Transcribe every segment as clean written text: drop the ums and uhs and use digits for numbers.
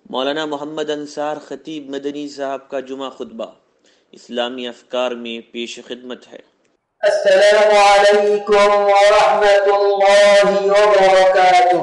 मौलाना मोहम्मद अंसार खतीब मदनी साहब का जुमा खुतबा इस्लामी अफकार में पेश खिदमत है। अस्सलामु अलैकुम व रहमतुल्लाहि व बरकातुह।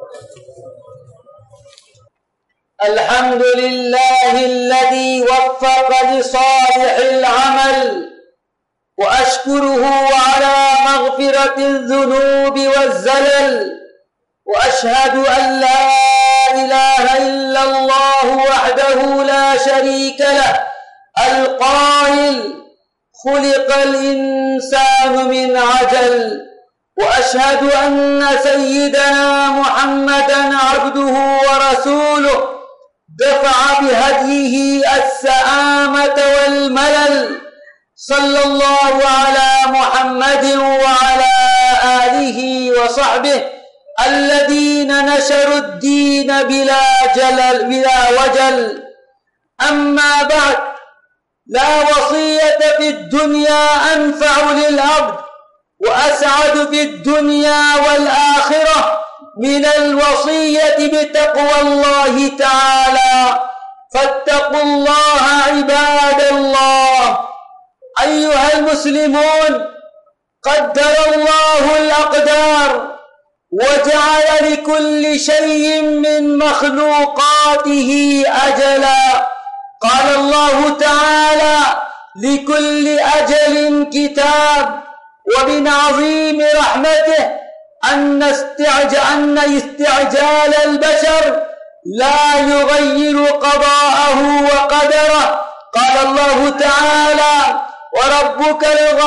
अल्हम्दुलिल्लाहिल्लज़ी वफ़्फ़क़ लिसालिहिल अमल व अश्कुरुहु अला मग़फ़िरतिज़ ज़ुनूबि वज़्ज़लल व अशहदु अन ला इलाहा इल्लल्लाहु वहदहु ला शरीका लह अल-क़ाइल खुलिक़ल इंसानु मिन अजल व अशहदु अन्न सय्यिदना मुहम्मदन अब्दुहु व रसूलुहु दफ़अ बिहदीहि अस्सआमत वल मलल सल्लल्लाहु अला मुहम्मदिन व अला आलिहि व सहबिहि الذين نشروا الدين بلا وجل. أما بعد، لا وصية في الدنيا أنفع للعبد وأسعد في الدنيا والآخرة من الوصية بتقوى الله تعالى، فاتقوا الله عباد الله. أيها المسلمون، قدر الله الأقدار وجعل لكل شيء من مخلوقاته أجلا. قال الله تعالى: لكل أجل كتاب. ومن عظيم رحمته أن استعجال البشر لا يغير قضاءه وقدره. قال الله تعالى: وربك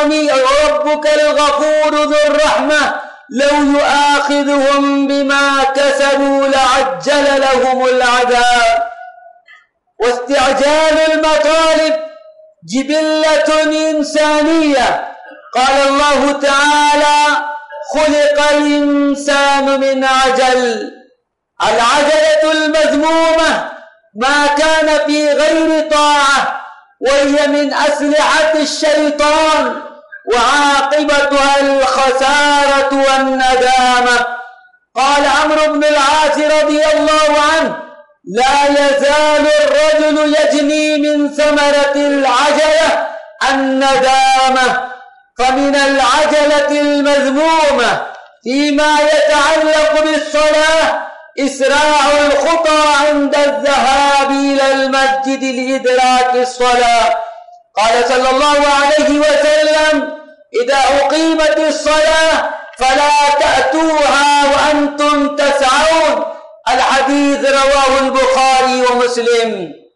الغفور ذو الرحمة لو يؤاخذهم بما كسبوا لعجل لهم العذاب. واستعجال المطالب جبلة إنسانية. قال الله تعالى: خلق الإنسان من عجل. العجلة المذمومة ما كان في غير طاعة، وهي من أسلحة الشيطان، وعاقبتها الخسارة والندامة. قال عمرو بن العاص رضي الله عنه: لا يزال الرجل يجني من ثمرة العجلة الندامة. فمن العجلة المذمومة فيما يتعلق بالصلاة إسراع الخطى عند الذهاب إلى المسجد لإدراك الصلاة. قال صلى الله عليه وسلم: إذا أقيمت الصلاة فلا تأتوها وأنتم تسعون. الحديث رواه البخاري ومسلم.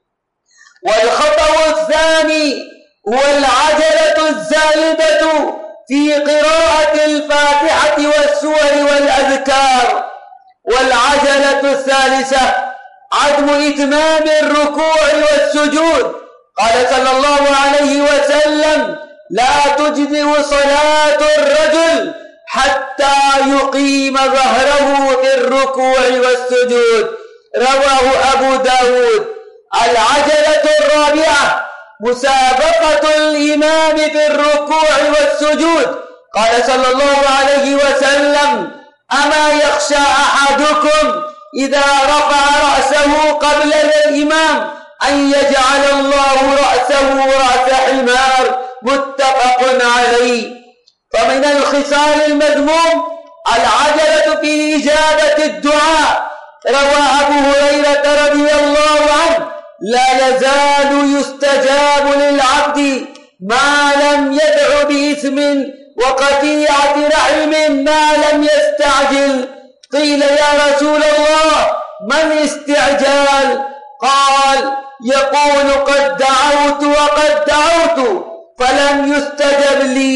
والخطأ الثاني هو العجلة الزائدة في قراءة الفاتحة والسور والأذكار. والعجلة الثالثة عدم إتمام الركوع والسجود. قال صلى الله عليه وسلم: لا تجزئ صلاة الرجل حتى يقيم ظهره في الركوع والسجود. رواه أبو داود. العجلة الرابعة مسابقة الإمام في الركوع والسجود. قال صلى الله عليه وسلم: أما يخشى أحدكم إذا رفع رأسه قبل الإمام أن يجعل الله رأسه رأس حمار. متفق عليه. فمن الخصال المذموم العجلة في إجابة الدعاء. روى أبو هريرة رضي الله عنه: لا يزال يستجاب للعبد ما لم يدع بإثم وقطيعة رحم ما لم يستعجل. قيل: يا رسول الله، ما الاستعجال؟ قال: يقول: قد دعوت وقد دعوت فلم يستجب لي،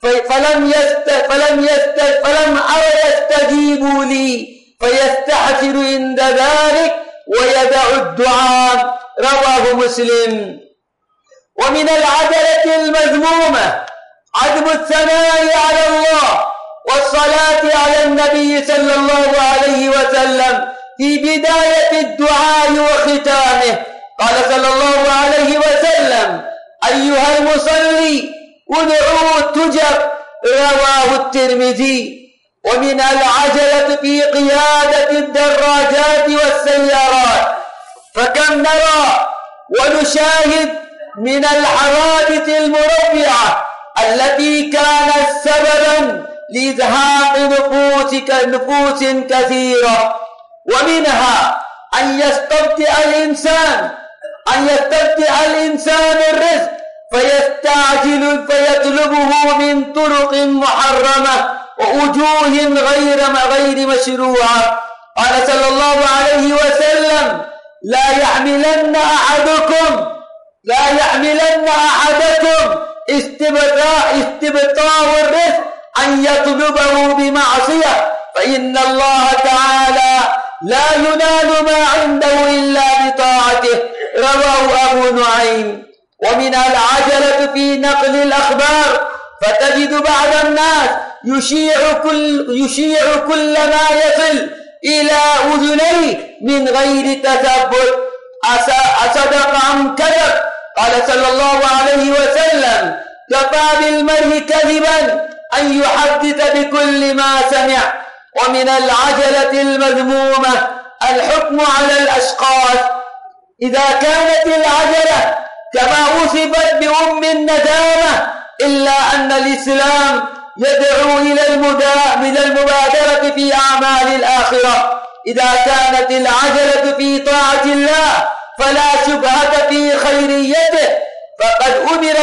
فلم أر يستجيبوا لي، فيستحسر عند ذلك ويدع الدعاء. رواه مسلم. ومن العجلة المذمومة عدم الثناء على الله والصلاة على النبي صلى الله عليه وسلم في بداية الدعاء وختامه. قال صلى الله عليه وسلم: أيها المصلي ادعوا تجب. رواه الترمذي. ومن العجلة في قيادة الدراجات والسيارات، فكم نرى ونشاهد من الحوادث المروعة التي كانت سببا لإزهاق نفوس كثيرة، ومنها أن يستبطئ الإنسان الرزق فيستعجل فيطلبه من طرق محرمة ووجوه غير مشروعة. قال صلى الله عليه وسلم: لا يحملن أحدكم استبطاء الرزق أن يطلبه بمعصية، فإن الله تعالى لا ينال ما عنده إلا بطاعته. رواه أبو نعيم. ومن العجلة في نقل الأخبار، فتجد بعض الناس يشيع كل ما يصل إلى أذنيه من غير تثبت، أصدق أم كذب. قال صلى الله عليه وسلم: كفى بالمرء كذبا أن يحدث بكل ما سمع. ومن العجلة المذمومة الحكم على الأشخاص. إذا كانت العجلة كما وصفت بأم الندامة، إلا أن الإسلام يدعو إلى المبادرة في أعمال الآخرة. إذا كانت العجلة في طاعة الله فلا شبهة في خيريته، فقد أمر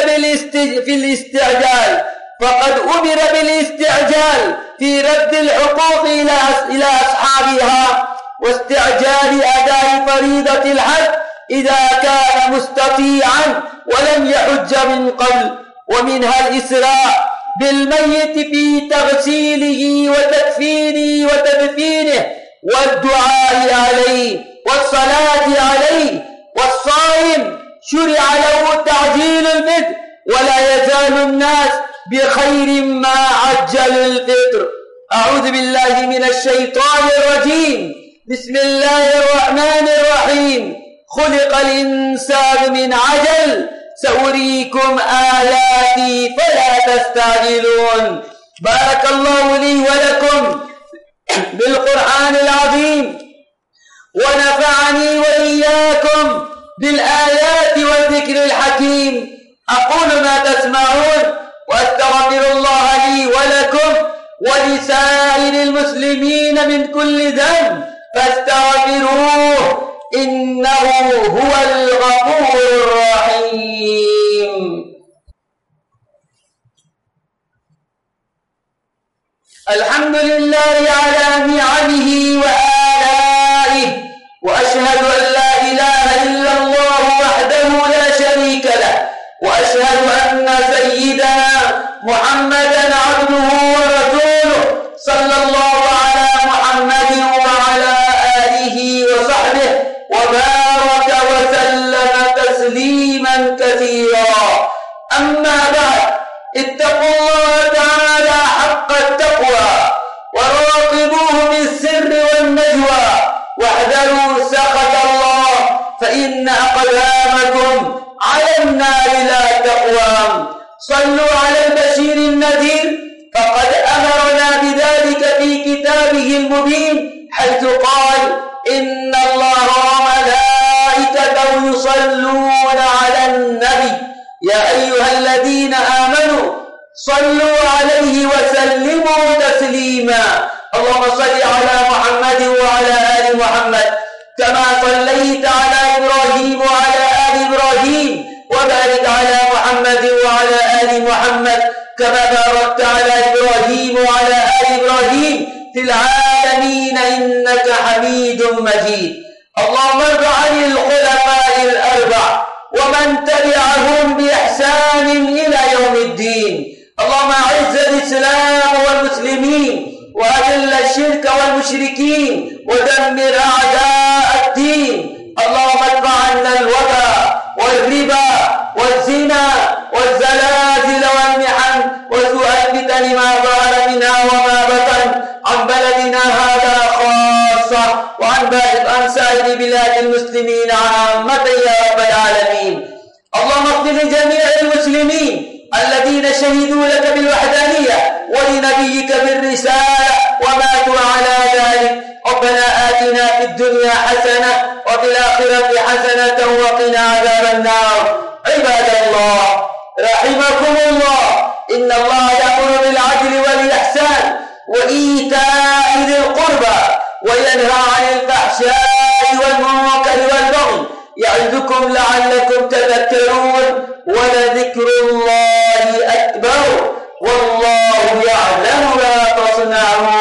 بالاستعجال في رد الحقوق إلى أصحابها، واستعجال أداء فريضة الحج إذا كان مستطيعا ولم يحج من قبل. ومنها الإسراء بالميت في تغسيله وتدفينه والدعاء عليه والصلاة عليه. والصائم شرع له تعجيل الفطر، ولا يزال الناس بخير ما عجل الفطر. أعوذ بالله من الشيطان الرجيم. بسم الله الرحمن الرحيم. خلق الإنسان من عجل، سأريكم آياتي فلا تستعجلون. بارك الله لي ولكم بالقرآن العظيم، ونفعني وإياكم بالآيات والذكر الحكيم. أقول ما تسمعون، وأستغفر الله لي ولكم ولسائر المسلمين من كل ذنب فاستغفروه إنه هو الغفور الرحيم. الحمد لله على نعمه وآلائه، وأشهد أن لا إله إلا الله وحده لا شريك له، وأشهد أن سيدنا محمدا عبده ورسوله، صلى الله على محمد وعلى آله وصحبه وبارك وسلم تسليما كثيرا. أما بعد، اتقوا الله تعالى حق التقوى، وراقبوه بالسر والنجوى، واحذروا سخط الله، فإن أقدامكم على النار لا تقوام. صلوا على البشير النذير، فقد أمرنا بذلك في كتابه المبين، حيث قال: إن الله وملائكته يصلون على النبي يا أيها الذين آمنوا صلوا عليه وسلموا تسليما. اللهم صل على محمد وعلى آل محمد كما صليت على إبراهيم وعلى آل إبراهيم، وبارك على محمد وعلى آل محمد كما باركت على إبراهيم وعلى آل إبراهيم في العالمين إنك حميد مجيد. اللهم ارض عن الخلفاء الأربع ومن تبعهم بإحسان إلى يوم الدين. اللهم أعز الإسلام والمسلمين، وأذل الشرك والمشركين، ودمر أعداء الدين. اللهم ادفع عنا الوباء والربا والزنا والزلازل والمحن وسوء الفتن ما ظهر منها وما بطن عن بلدنا هذا خاصة، وعن سائر بلاد المسلمين عامة يا رب العالمين. اللهم اغفر لجميع المسلمين الذين شهدوا لك بالوحدانية ولنبيك بالرسالة وماتوا على ذلك. ربنا آتنا في الدنيا حسنة وفي الآخرة حسنة وقنا عذاب النار. عباد الله رحمكم الله، إن الله يأمر بالعدل والإحسان وإيتاء ذي القربى وينهى عن الفحشاء والمنكر والبغي يعظكم لعلكم تذكرون. ولذكر الله أكبر والله يعلم ما تصنعون.